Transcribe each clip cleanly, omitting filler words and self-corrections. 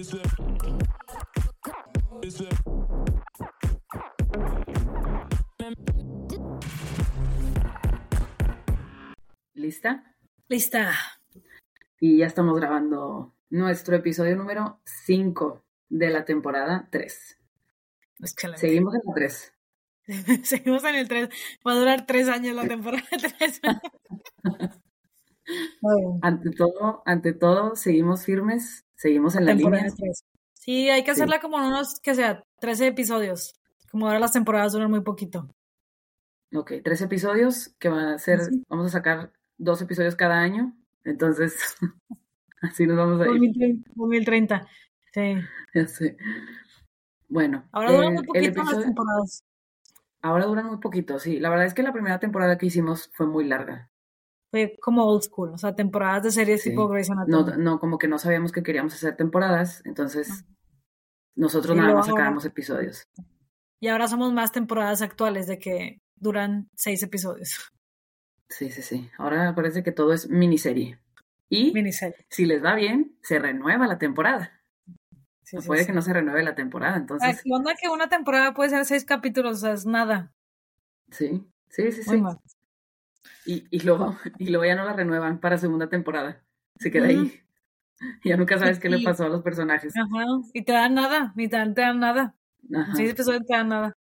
¿Lista? Lista. Y ya estamos grabando nuestro episodio número 5 de la temporada 3. Excelente. Seguimos en la 3. Seguimos en el 3. Va a durar 3 años la temporada 3. Ante todo, seguimos firmes, seguimos en la línea. 3. Sí, hay que hacerla como unos, que sea, 13 episodios. Como ahora las temporadas duran muy poquito. Ok, 3 episodios que van a ser, vamos a sacar 2 episodios cada año. Entonces, así nos vamos a ir. 2030. Sí. Ya sé. Bueno, ahora duran muy poquito las temporadas. Ahora duran muy poquito, sí. La verdad es que la primera temporada que hicimos fue muy larga. Fue como old school, o sea, temporadas de series tipo Grey's Anatomy. No, como que no sabíamos que queríamos hacer temporadas, entonces nosotros nada más sacábamos episodios. Y ahora somos más temporadas actuales de que duran 6 episodios. Sí. Ahora parece que todo es miniserie. Y si les va bien, se renueva la temporada. Puede que no se renueve la temporada, entonces... ¿Qué onda que una temporada puede ser 6 capítulos? O sea, es nada. Sí. Muy mal. Y luego ya no la renuevan para segunda temporada. Se queda ahí. Ya nunca sabes qué le pasó a los personajes. Ajá. Y te dan nada. Ni te dan nada. Ajá. 6 episodios te dan nada.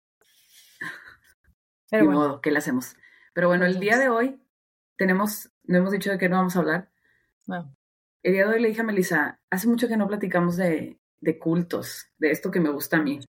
Pero modo, ¿qué le hacemos? Pero bueno, el día de hoy no hemos dicho de qué no vamos a hablar. No. El día de hoy le dije a Melissa, hace mucho que no platicamos de cultos, de esto que me gusta a mí.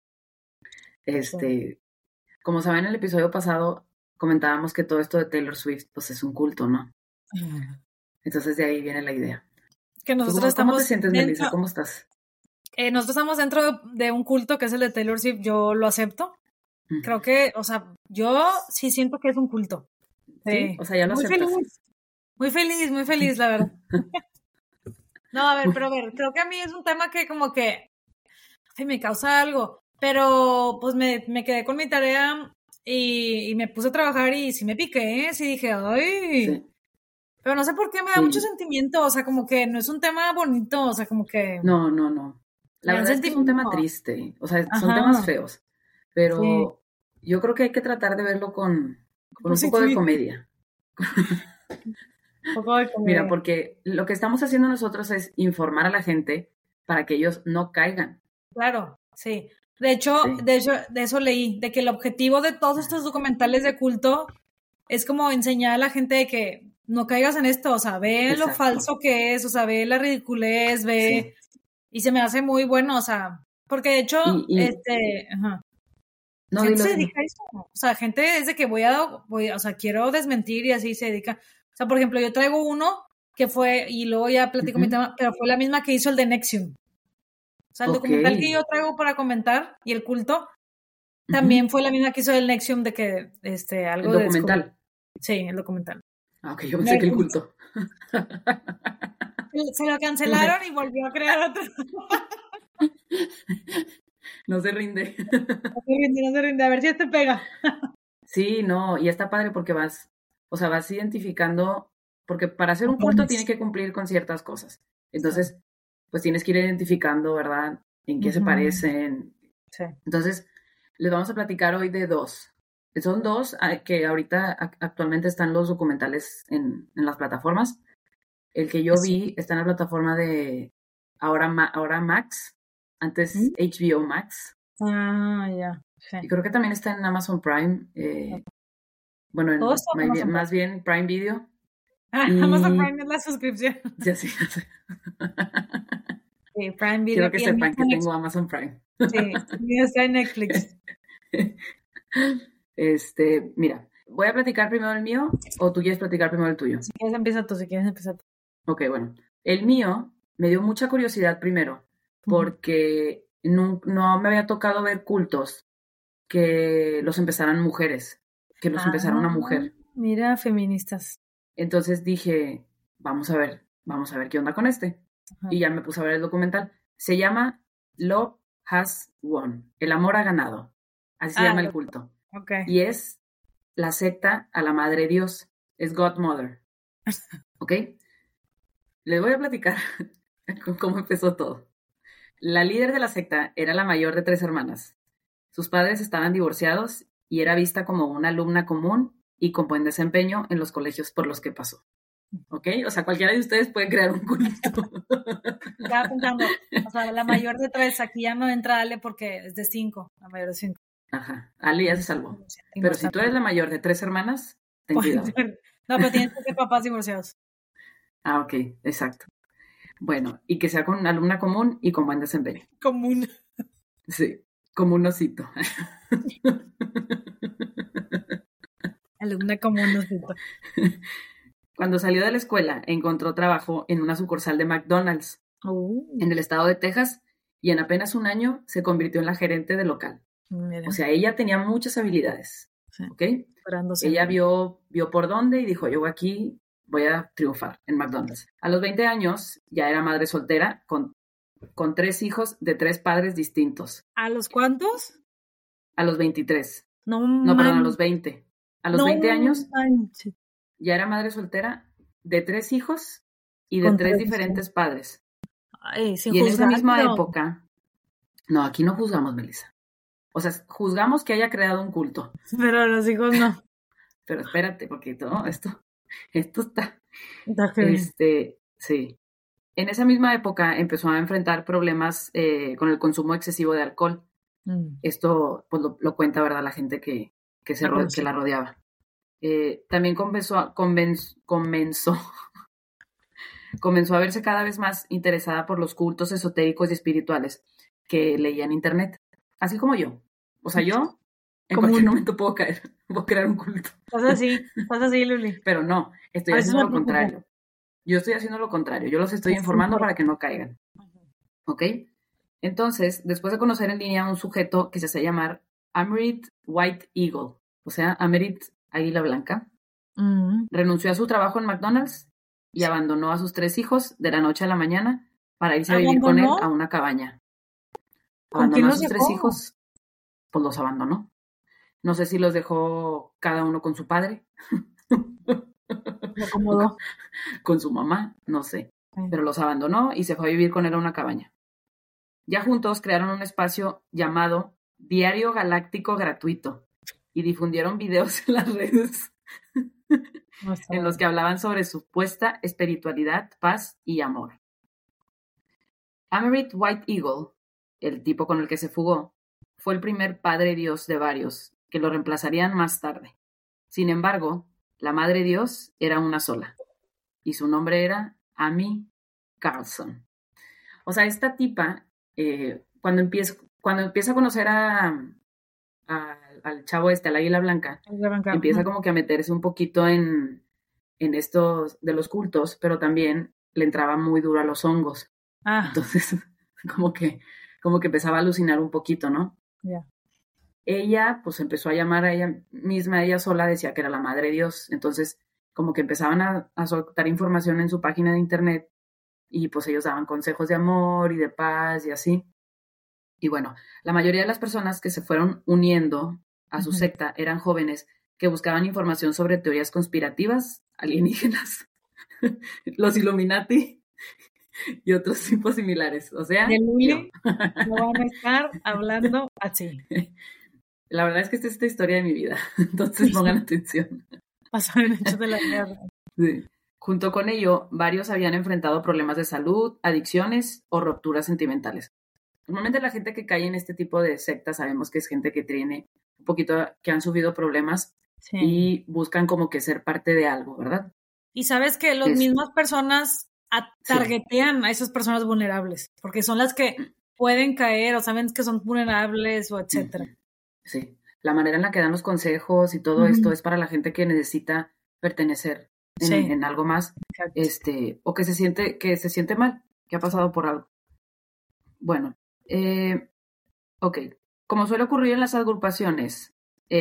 Como saben, en el episodio pasado comentábamos que todo esto de Taylor Swift, pues es un culto, ¿no? Entonces de ahí viene la idea. Que nosotros ¿Cómo te sientes, Melissa? ¿Cómo estás? Nosotros estamos dentro de un culto que es el de Taylor Swift. Yo lo acepto. Creo que, o sea, yo sí siento que es un culto. Sí, o sea, ya lo aceptas. Muy feliz, la verdad. No, a ver, creo que a mí es un tema que como que me causa algo, pero pues me quedé con mi tarea y me puse a trabajar y sí me piqué, sí dije, ay, sí. Pero no sé por qué me da mucho sentimiento, o sea, como que no es un tema bonito, o sea, como que... No. La verdad es que es un tema triste, o sea, son temas feos, pero yo creo que hay que tratar de verlo con un poco de comedia. Mira, porque lo que estamos haciendo nosotros es informar a la gente para que ellos no caigan. Claro, sí. De hecho, de eso leí, de que el objetivo de todos estos documentales de culto es como enseñar a la gente de que no caigas en esto, o sea, ve lo falso que es, o sea, ve la ridiculez, ve... Y se me hace muy bueno, o sea, porque de hecho, No, gente se dedica a eso. O sea, gente es de que voy o sea, quiero desmentir y así se dedica. O sea, por ejemplo, yo traigo uno que fue, y luego ya platico mi tema, pero fue la misma que hizo el de NXIVM. O sea, el documental que yo traigo para comentar y el culto, también fue la misma que hizo el NXIVM de que, algo ¿El documental? Sí, el documental. Ah, ok, yo pensé que el culto. Se lo cancelaron y volvió a crear otro. No se rinde. No se rinde. A ver si este pega. Sí, no, y está padre porque vas identificando, porque para hacer un culto tiene que cumplir con ciertas cosas. Entonces, pues tienes que ir identificando, ¿verdad? En qué se parecen. Sí. Entonces, les vamos a platicar hoy de 2. Son 2 que ahorita actualmente están los documentales en las plataformas. El que yo vi está en la plataforma de ahora Max, antes HBO Max. Ah, ya. Sí. Y creo que también está en Amazon Prime. Bueno, más bien Prime Video. Amazon Prime es la suscripción. Ya sé. Sí, Prime Video. Quiero que sepan que tengo Amazon Prime. Sí, está en Netflix. Mira, ¿voy a platicar primero el mío o tú quieres platicar primero el tuyo? Si quieres empieza tú. Ok, bueno. El mío me dio mucha curiosidad primero porque no me había tocado ver cultos que los empezaran mujeres, que los empezara una mujer. Mira, feministas. Entonces dije, vamos a ver qué onda con este. Y ya me puse a ver el documental. Se llama Love Has Won, el amor ha ganado. Así se llama el culto. Okay. Y es la secta a la Madre Dios. Es Godmother. ¿Ok? Les voy a platicar cómo empezó todo. La líder de la secta era la mayor de 3 hermanas. Sus padres estaban divorciados y era vista como una alumna común y con buen desempeño en los colegios por los que pasó. ¿Ok? O sea, cualquiera de ustedes puede crear un culto. Estaba pensando, o sea, la mayor de 3, aquí ya no entra Ale porque es de 5, la mayor de 5. Ajá, Ale ya se salvó. Pero si tú eres la mayor de 3 hermanas, ten cuidado. No, pero tienes que ser papás divorciados. Ah, ok, exacto. Bueno, y que sea con una alumna común y con buen desempeño. Común. Sí, como un osito. Alumna común, osito. Cuando salió de la escuela, encontró trabajo en una sucursal de McDonald's en el estado de Texas y en apenas un año se convirtió en la gerente del local. Mira. O sea, ella tenía muchas habilidades, sí. ¿ok? Ella vio por dónde y dijo, yo aquí voy a triunfar en McDonald's. A los 20 años ya era madre soltera con 3 hijos de 3 padres distintos. ¿A los cuántos? A los 23. No, perdón, a los 20. A los 20 años manches. Ya era madre soltera de 3 hijos y de 3 diferentes padres. Ay, y en esa misma época, no, aquí no juzgamos, Melissa. O sea, juzgamos que haya creado un culto. Pero los hijos no. Pero espérate, porque todo esto está. Sí. En esa misma época empezó a enfrentar problemas con el consumo excesivo de alcohol. Esto pues lo cuenta, ¿verdad? La gente que la rodeaba. También comenzó a verse cada vez más interesada por los cultos esotéricos y espirituales que leía en internet, así como yo. O sea, yo en cualquier momento puedo crear un culto. Pasa así, Luli. Pero no, estoy haciendo lo contrario. Yo estoy haciendo lo contrario. Yo los estoy informando para que no caigan. ¿Ok? Entonces, después de conocer en línea a un sujeto que se hace llamar Amerit White Eagle, o sea, Amerit Águila Blanca, renunció a su trabajo en McDonald's y abandonó a sus 3 hijos de la noche a la mañana para irse a vivir con él a una cabaña. Abandonó a sus 3 hijos, pues los abandonó. No sé si los dejó cada uno con su padre. Lo acomodó. Con su mamá, no sé. Pero los abandonó y se fue a vivir con él a una cabaña. Ya juntos crearon un espacio llamado Diario Galáctico Gratuito y difundieron videos en las redes en los que hablaban sobre supuesta espiritualidad, paz y amor. Amerit White Eagle, el tipo con el que se fugó, fue el primer padre Dios de varios que lo reemplazarían más tarde. Sin embargo, la madre Dios era una sola y su nombre era Amy Carlson. O sea, esta tipa, cuando empieza a conocer al chavo al Águila Blanca, empieza como que a meterse un poquito en estos de los cultos, pero también le entraba muy duro a los hongos. Entonces, como que empezaba a alucinar un poquito, ¿no? Yeah. Ella, pues, empezó a llamar a ella misma, ella sola decía que era la madre Dios. Entonces, como que empezaban a soltar información en su página de internet y, pues, ellos daban consejos de amor y de paz y así. Y bueno, la mayoría de las personas que se fueron uniendo a su secta eran jóvenes que buscaban información sobre teorías conspirativas, alienígenas, los Illuminati y otros tipos similares. O sea, de Luli no van a estar hablando así. La verdad es que esta es la historia de mi vida, entonces pongan atención. Pasaron hechos de la guerra. Sí. Junto con ello, varios habían enfrentado problemas de salud, adicciones o rupturas sentimentales. Normalmente la gente que cae en este tipo de sectas sabemos que es gente que tiene un poquito, que han sufrido problemas y buscan como que ser parte de algo, ¿verdad? Y sabes que las mismas personas targetean a esas personas vulnerables, porque son las que pueden caer o saben que son vulnerables o etcétera. Sí, la manera en la que dan los consejos y todo esto es para la gente que necesita pertenecer en algo más, o que se siente mal, que ha pasado por algo. Bueno, ok. Como suele ocurrir en las agrupaciones,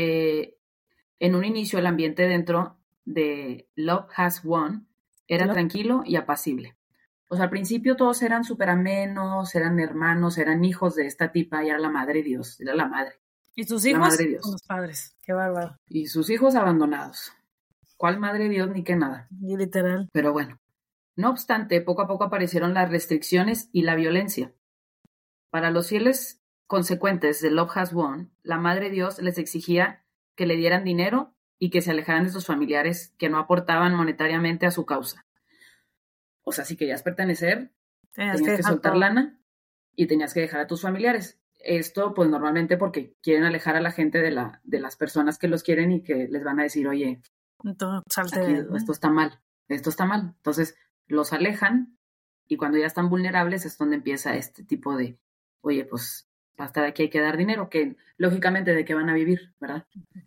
en un inicio el ambiente dentro de Love Has Won era tranquilo y apacible. O sea, al principio todos eran súper amenos, eran hermanos, eran hijos de esta tipa y era la madre Dios, era la madre. ¿Y sus hijos? Con los padres. Qué bárbaro. Y sus hijos abandonados. ¿Cuál madre Dios ni qué nada? Y literal. Pero bueno. No obstante, poco a poco aparecieron las restricciones y la violencia. Para los fieles consecuentes de Love Has Won, la Madre Dios les exigía que le dieran dinero y que se alejaran de sus familiares que no aportaban monetariamente a su causa. O sea, si querías pertenecer, tenías que soltar lana y tenías que dejar a tus familiares. Esto, pues, normalmente porque quieren alejar a la gente de las personas que los quieren y que les van a decir, oye, esto está mal, esto está mal. Entonces, los alejan y cuando ya están vulnerables es donde empieza este tipo de, oye, pues, basta de aquí hay que dar dinero, que lógicamente de qué van a vivir, ¿verdad?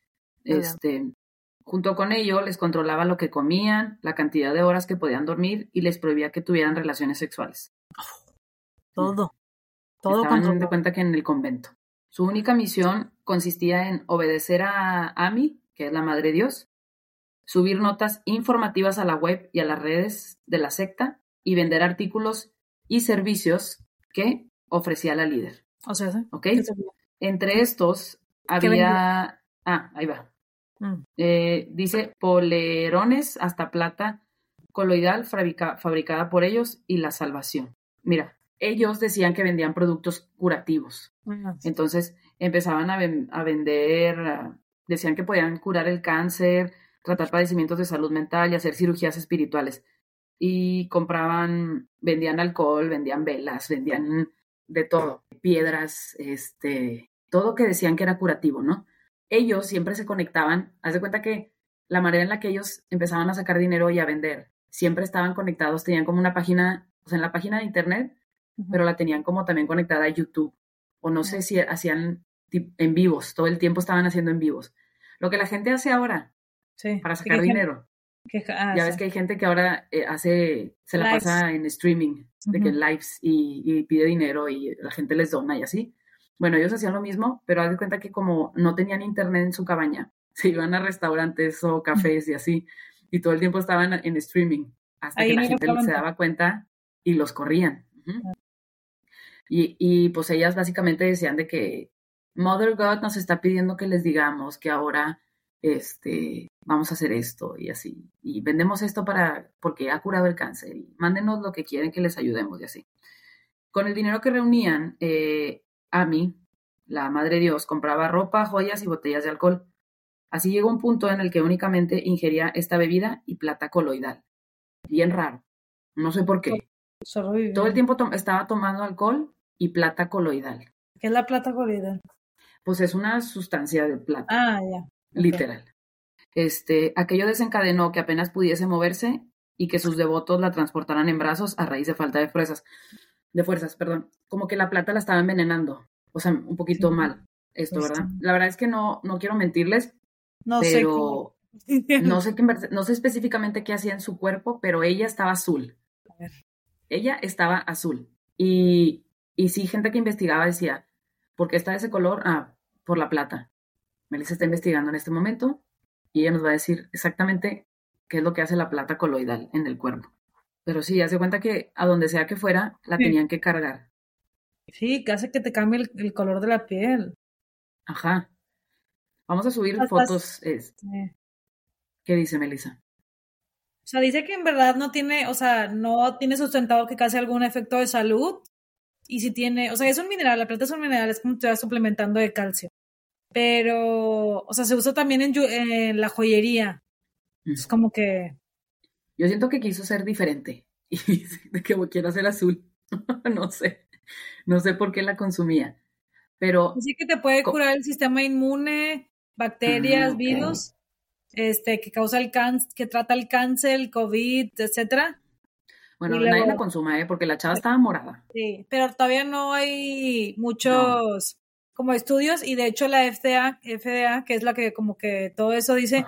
Junto con ello, les controlaba lo que comían, la cantidad de horas que podían dormir y les prohibía que tuvieran relaciones sexuales. Todo Estaban de cuenta que en el convento. Su única misión consistía en obedecer a Ami, que es la Madre Dios, subir notas informativas a la web y a las redes de la secta y vender artículos y servicios que ofrecía la líder. O sea, ¿sí? ¿Ok? Entre estos había... ahí va. Dice polerones hasta plata coloidal fabricada por ellos y la salvación. Mira, ellos decían que vendían productos curativos. Entonces empezaban a vender, decían que podían curar el cáncer, tratar padecimientos de salud mental y hacer cirugías espirituales. Y vendían alcohol, vendían velas, vendían de todo, piedras, todo que decían que era curativo, ¿no? Ellos siempre se conectaban, haz de cuenta que la manera en la que ellos empezaban a sacar dinero y a vender, siempre estaban conectados, tenían como una página, o sea, en la página de internet, pero la tenían como también conectada a YouTube, o no sé si hacían en vivos, todo el tiempo estaban haciendo en vivos. Lo que la gente hace ahora para sacar dinero. Ya ves que hay gente que ahora se la pasa en streaming, de que lives y pide dinero y la gente les dona y así. Bueno, ellos hacían lo mismo, pero haz de cuenta que como no tenían internet en su cabaña, se iban a restaurantes o cafés y así, y todo el tiempo estaban en streaming, hasta que la gente se daba cuenta y los corrían. Y pues ellas básicamente decían de que Mother God nos está pidiendo que les digamos que ahora vamos a hacer esto y así, y vendemos esto porque ha curado el cáncer, y mándenos lo que quieren que les ayudemos y así. Con el dinero que reunían, Ami, la Madre Dios, compraba ropa, joyas y botellas de alcohol. Así llegó un punto en el que únicamente ingería esta bebida y plata coloidal. Bien raro. No sé por qué. Todo el tiempo estaba tomando alcohol y plata coloidal. ¿Qué es la plata coloidal? Pues es una sustancia de plata. Ya. Okay. Literal. Aquello desencadenó que apenas pudiese moverse y que sus devotos la transportaran en brazos a raíz de falta de fuerzas, como que la plata la estaba envenenando, o sea, un poquito mal esto, ¿verdad? La verdad es que no quiero mentirles, pero no sé específicamente qué hacía en su cuerpo, pero ella estaba azul. A ver. Ella estaba azul. Y sí, gente que investigaba decía, ¿por qué está de ese color? Por la plata. Melissa está investigando en este momento y ella nos va a decir exactamente qué es lo que hace la plata coloidal en el cuerpo. Pero sí, haz de cuenta que a donde sea que fuera, la tenían que cargar. Sí, que hace que te cambie el color de la piel. Ajá. Vamos a subir fotos. ¿Qué dice Melissa? O sea, dice que en verdad no tiene sustentado que cause algún efecto de salud. Y si tiene, o sea, es un mineral, la plata es un mineral, es como te vas suplementando de calcio. Pero, o sea, se usa también en la joyería. Es como que... Yo siento que quiso ser diferente y que quiero ser azul. No sé por qué la consumía, pero... Sí que te puede curar el sistema inmune, bacterias, virus, que causa el cáncer, que trata el cáncer, el COVID, etcétera. Bueno, nadie la consuma, porque la chava estaba morada. Sí, pero todavía no hay muchos como estudios, y de hecho la FDA, que es la que como que todo eso dice,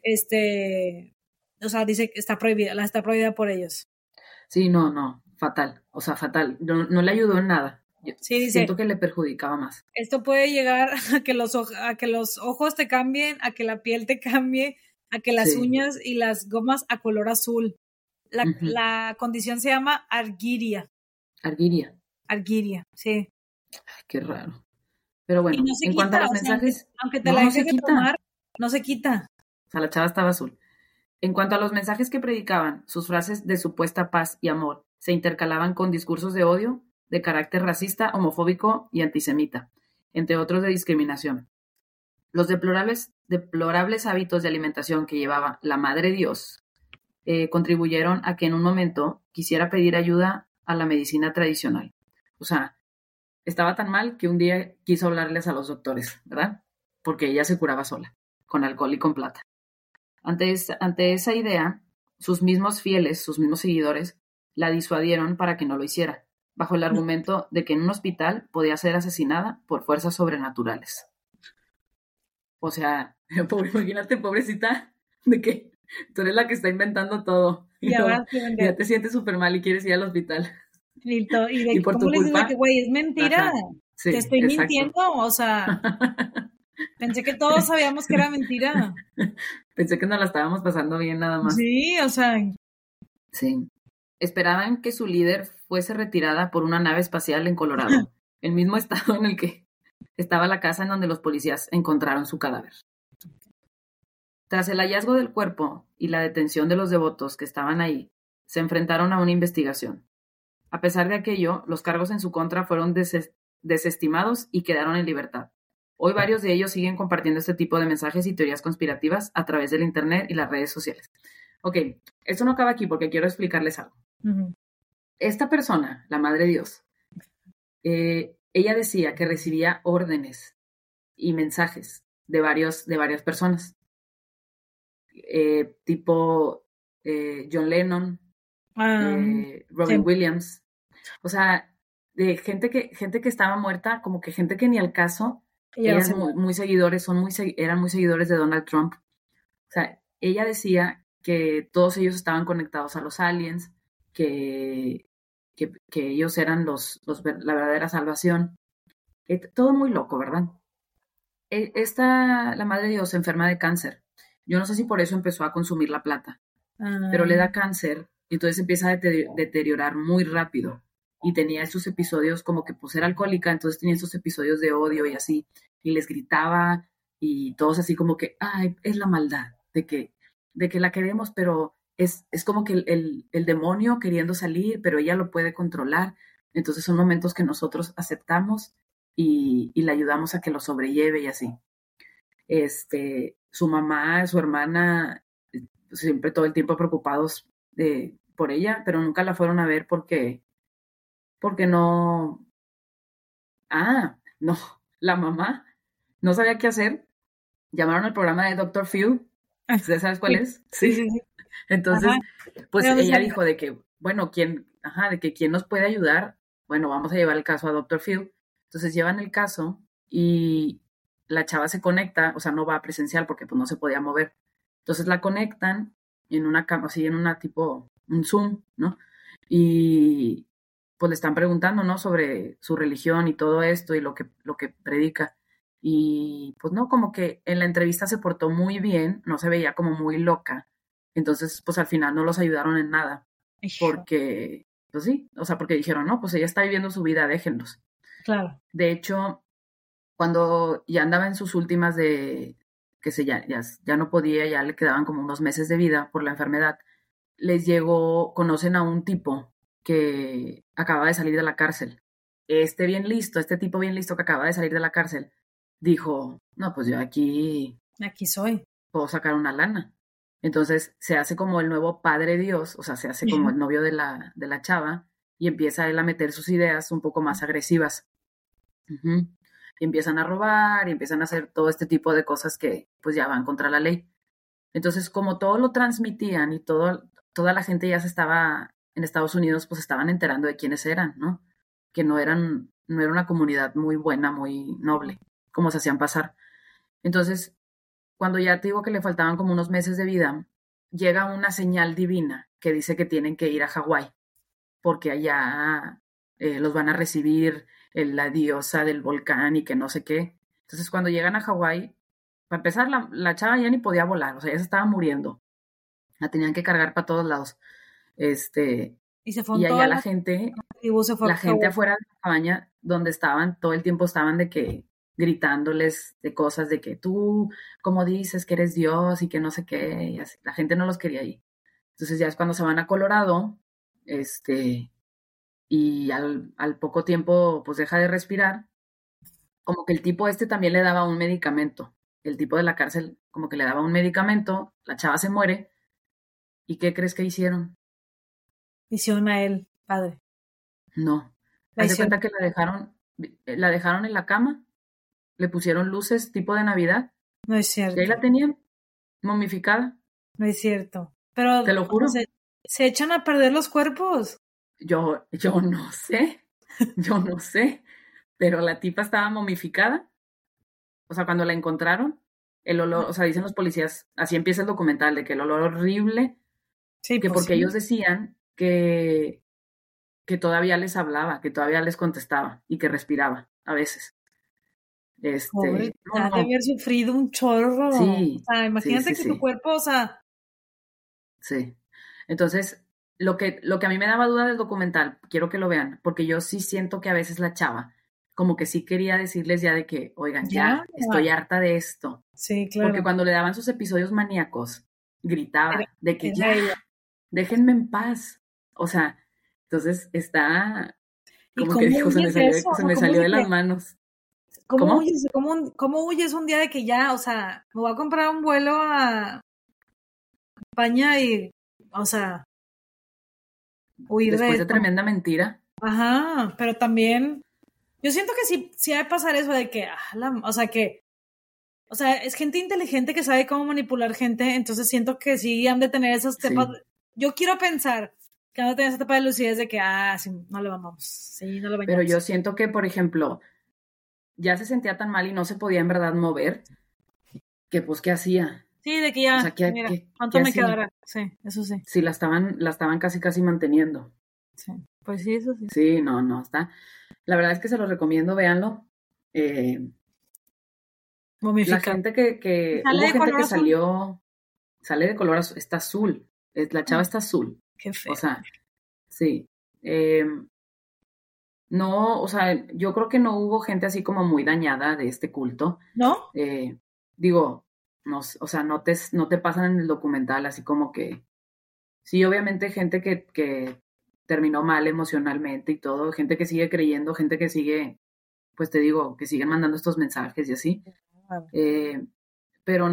o sea, dice que está prohibida por ellos. Sí, no, fatal, o sea, fatal. No le ayudó en nada. Sí, dice, siento que le perjudicaba más. Esto puede llegar a que los ojos te cambien, a que la piel te cambie, a que las uñas y las gomas a color azul. La condición se llama argyria. Argyria, sí. Ay, qué raro. Pero bueno, no en cuanto a los mensajes... aunque te la dejes de tomar, no se quita. O sea, la chava estaba azul. En cuanto a los mensajes que predicaban, sus frases de supuesta paz y amor se intercalaban con discursos de odio, de carácter racista, homofóbico y antisemita, entre otros de discriminación. Los deplorables hábitos de alimentación que llevaba la Madre Dios contribuyeron a que en un momento quisiera pedir ayuda a la medicina tradicional. O sea, estaba tan mal que un día quiso hablarles a los doctores, ¿verdad? Porque ella se curaba sola, con alcohol y con plata. Ante esa idea, sus mismos fieles, sus mismos seguidores, la disuadieron para que no lo hiciera, bajo el argumento de que en un hospital podía ser asesinada por fuerzas sobrenaturales. O sea, imagínate, pobrecita, de que tú eres la que está inventando todo. Y ya te sientes súper mal y quieres ir al hospital. Y por tu culpa. Le dices que, güey, es mentira. Sí, te estoy mintiendo. O sea, pensé que todos sabíamos que era mentira. Pensé que nos la estábamos pasando bien nada más. Sí, o sea. Sí. Esperaban que su líder fuese retirada por una nave espacial en Colorado, el mismo estado en el que estaba la casa en donde los policías encontraron su cadáver. Tras el hallazgo del cuerpo y la detención de los devotos que estaban ahí, se enfrentaron a una investigación. A pesar de aquello, los cargos en su contra fueron desestimados y quedaron en libertad. Hoy varios de ellos siguen compartiendo este tipo de mensajes y teorías conspirativas a través del internet y las redes sociales. Ok, esto no acaba aquí porque quiero explicarles algo. Uh-huh. Esta persona, la Madre Dios, ella decía que recibía órdenes y mensajes de varias personas. Tipo John Lennon, Robin Williams. O sea, de gente que estaba muerta, como que gente que ni al caso, eran muy seguidores, eran muy seguidores de Donald Trump. O sea, ella decía que todos ellos estaban conectados a los aliens, que ellos eran la verdadera salvación. Todo muy loco, ¿verdad? La Madre Dios enferma de cáncer. Yo no sé si por eso empezó a consumir la plata, pero le da cáncer, y entonces empieza a deteriorar muy rápido. Y tenía esos episodios como que pues era alcohólica, entonces tenía esos episodios de odio y así, y les gritaba, y todos así como que, ay, es la maldad, de que la queremos, pero es como que el demonio queriendo salir, pero ella lo puede controlar. Entonces son momentos que nosotros aceptamos y le ayudamos a que lo sobrelleve y así. Su mamá, su hermana, siempre todo el tiempo preocupados por ella, pero nunca la fueron a ver porque no. No, la mamá no sabía qué hacer. Llamaron al programa de Dr. Phil. ¿Sabes cuál es? Sí. Entonces, pues ella dijo de que, bueno, ¿quién nos puede ayudar? Bueno, vamos a llevar el caso a Dr. Phil. Entonces llevan el caso y la chava se conecta, o sea, no va a presencial porque pues no se podía mover. Entonces la conectan en una cama, así en una tipo, un Zoom, ¿no? Y pues le están preguntando, ¿no? Sobre su religión y todo esto y lo que predica. Y pues no, como que en la entrevista se portó muy bien, no se veía como muy loca. Entonces, pues al final no los ayudaron en nada. Porque, pues sí, o sea, porque dijeron, no, pues ella está viviendo su vida, déjenlos. Claro. De hecho, cuando ya andaba en sus últimas de que ya no podía, ya le quedaban como unos meses de vida por la enfermedad, conocen a un tipo que acaba de salir de la cárcel. Este tipo bien listo que acaba de salir de la cárcel, dijo, no, pues yo aquí soy. Puedo sacar una lana. Entonces se hace como el nuevo padre Dios, o sea, se hace como el novio de la chava y empieza él a meter sus ideas un poco más agresivas. Uh-huh. Y empiezan a robar y empiezan a hacer todo este tipo de cosas que pues ya van contra la ley. Entonces, como todo lo transmitían y toda la gente ya estaba en Estados Unidos, pues estaban enterando de quiénes eran, ¿no? Que no era una comunidad muy buena, muy noble, como se hacían pasar. Entonces, cuando ya te digo que le faltaban como unos meses de vida, llega una señal divina que dice que tienen que ir a Hawái, porque allá los van a recibir la diosa del volcán y que no sé qué. Entonces, cuando llegan a Hawái, para empezar, la chava ya ni podía volar, o sea, ya se estaba muriendo. La tenían que cargar para todos lados. Y se fue y allá la gente afuera de la cabaña donde estaban, todo el tiempo estaban de que gritándoles de cosas de que tú, como dices que eres Dios y que no sé qué, y así. La gente no los quería ahí. Entonces ya es cuando se van a Colorado, y al poco tiempo pues deja de respirar. Como que el tipo también le daba un medicamento. El tipo de la cárcel como que le daba un medicamento, la chava se muere. ¿Y qué crees que hicieron? Hicieron a él, padre. No. La Haz de hicieron. cuenta que la dejaron en la cama, le pusieron luces tipo de Navidad, No es y ahí cierto. la tenían, momificada, No es cierto. Pero te lo o sea, juro. se echan a perder los cuerpos. Yo no sé, yo no sé, pero la tipa estaba momificada. O sea, cuando la encontraron, el olor, o sea, dicen los policías, así empieza el documental, de que el olor horrible, Sí, que pues porque sí. ellos decían que todavía les hablaba, que todavía les contestaba y que respiraba a veces. Pobre, No, ha de no, haber sufrido un chorro. O sí, sea, sí, imagínate sí, que tu sí, cuerpo, o sea, sí. Entonces, lo que a mí me daba duda del documental, quiero que lo vean, porque yo sí siento que a veces la chava, como que sí quería decirles ya de que, oigan, ya. ya, estoy harta de esto. Sí, Porque claro. cuando le daban sus episodios maníacos, Era, gritaba de que era ya, ella. déjenme en paz. O sea, entonces está ¿Y como que cómo dijo, huyes de eso? O se sea, me ¿cómo salió se de las te, manos. cómo ¿Cómo? huyes, cómo huyes un día de que ya, o sea, me voy a comprar un vuelo a España y, o sea, huir de Después de esto? tremenda mentira. Ajá, pero también, yo siento que sí ha de pasar eso de que, o sea, o sea, es gente inteligente que sabe cómo manipular gente, entonces siento que sí han de tener esas tepas. Sí. Yo quiero pensar que han de tener esa etapa de lucidez de que, sí, no le vamos, sí, no le Pero bañamos. yo siento que, por ejemplo, ya se sentía tan mal y no se podía en verdad mover, que pues, ¿qué hacía? Sí, de que O sea, ya, ¿qué, mira, qué, ¿cuánto qué me hacía? quedará? Sí, eso sí, Si la estaban casi, casi manteniendo. sí, pues sí, eso sí. Sí, no, no, está. La verdad es que se los recomiendo, véanlo. Eh, la Momificado. gente Y sale hubo de gente color que azul. sale de color azul, está azul, la chava está azul, Qué o feo. sea, sí. No, o sea, yo creo que no hubo gente así como muy dañada de este culto. ¿No? Eh, Digo, no, o sea, no te pasan en el documental así como que, sí, obviamente gente que terminó mal emocionalmente y todo, gente que sigue creyendo, gente que sigue, pues te digo, que siguen mandando estos mensajes y así. Eh, pero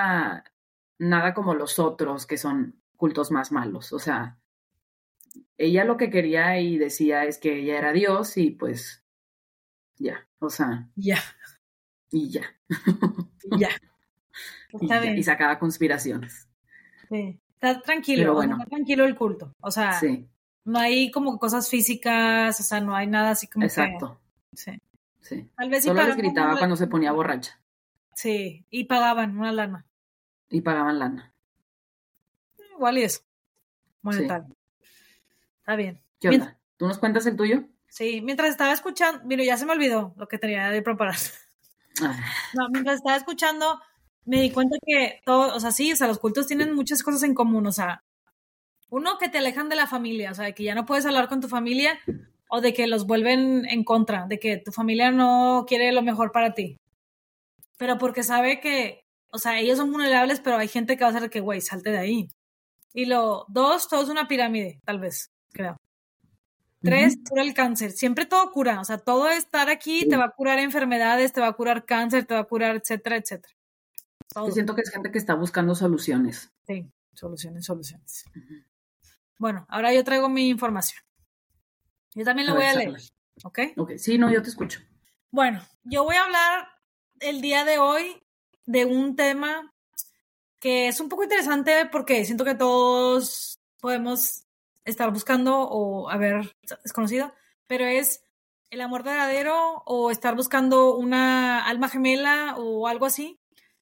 nada como los otros que son cultos más malos. O sea, ella lo que quería y decía es que ella era Dios y pues ya, o sea, Ya, y ya, ya. Está y ya, y bien. sacaba conspiraciones. Sí. Está tranquilo, Pero o sea, está bueno, tranquilo el culto. O sea, sí, no hay como cosas físicas, o sea, no hay nada así como que, exacto, sí. sí. Tal vez sí Solo les pagaban gritaba cuando se ponía borracha sí, y pagaban una lana. y pagaban lana. Igual y eso, Sí. monetario. Está bien. ¿Qué onda? ¿Tú nos cuentas el tuyo? Sí, mientras estaba escuchando, mira, ya se me olvidó lo que tenía de preparar. Ah, No, mientras estaba escuchando, me di cuenta que todo, o sea, sí, o sea, los cultos tienen muchas cosas en común, o sea, uno que te alejan de la familia, o sea, de que ya no puedes hablar con tu familia, o de que los vuelven en contra, de que tu familia no quiere lo mejor para ti. Pero porque sabe que, o sea, ellos son vulnerables, pero hay gente que va a hacer que, güey, salte de ahí. Y dos, todo es una pirámide, tal vez, creo. Tres, ujú. cura el cáncer. Siempre todo cura. O sea, todo estar aquí te Sí. va a curar enfermedades, te va a curar cáncer, te va a curar, etcétera, etcétera. Yo Todo. siento que es gente que está buscando soluciones. Sí, soluciones, soluciones. Ujú. Bueno, ahora yo traigo mi información. Yo también A lo voy ver, a leer, sácala. ¿ok? Ok, sí, no, yo te escucho. Bueno, yo voy a hablar el día de hoy de un tema que es un poco interesante porque siento que todos podemos estar buscando o haber desconocido, pero es el amor verdadero o estar buscando una alma gemela o algo así.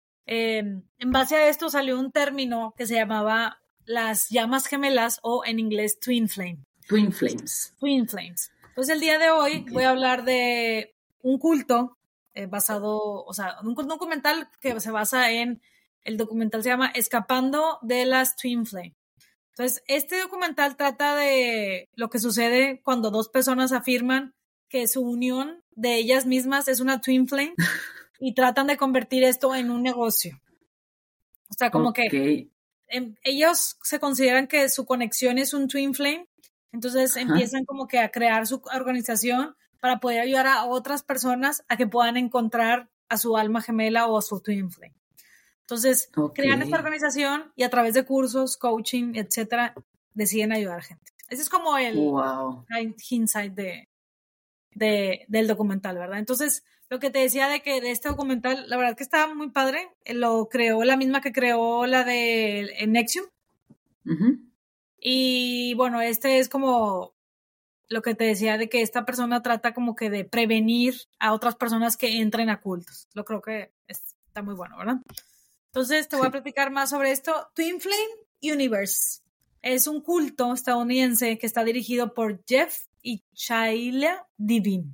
En base a esto salió un término que se llamaba las llamas gemelas o en inglés twin flame. Twin Flames. Twin flames. Entonces el día de hoy Ok. voy a hablar de un culto basado, o sea, un documental que se basa en, el documental se llama Escapando de las Twin Flame. Entonces, este documental trata de lo que sucede cuando dos personas afirman que su unión de ellas mismas es una Twin Flame y tratan de convertir esto en un negocio. O sea, como Ok. que ellos se consideran que su conexión es un Twin Flame Entonces Ajá. empiezan como que a crear su organización para poder ayudar a otras personas a que puedan encontrar a su alma gemela o a su twin flame. Entonces, Ok. crean esta organización y a través de cursos, coaching, etcétera, deciden ayudar a gente. Ese es como el Wow. hindsight del documental, ¿verdad? Entonces, lo que te decía de este documental, la verdad que estaba muy padre. Lo creó la misma que creó la de Nexium. Ujú. Y bueno, este es como lo que te decía de que esta persona trata como que de prevenir a otras personas que entren a cultos. Lo creo que está muy bueno, ¿verdad? Entonces te voy a Sí. platicar más sobre esto. Twin Flame Universe es un culto estadounidense que está dirigido por Jeff y Shaila Divine.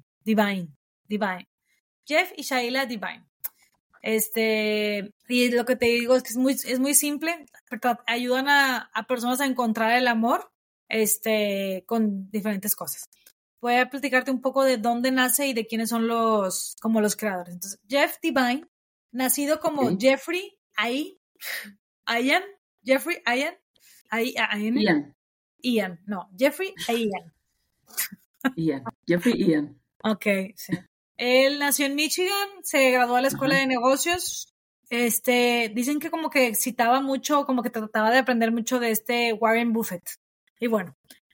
Jeff y Shaila Divine. Y lo que te digo es que es muy simple. Ayudan a personas a encontrar el amor, con diferentes cosas. Voy a platicarte un poco de dónde nace y de quiénes son los creadores. Entonces, Jeff Divine, nacido como Ok. Jeffrey Ian, Jeffrey Ian, Ian. no, Jeffrey Ian. Ian. Jeffrey Ian. Ok, sí. Él nació en Michigan, se graduó a la escuela Ajá. de negocios. Dicen que como que citaba mucho, como que trataba de aprender mucho de Warren Buffett. Y bueno,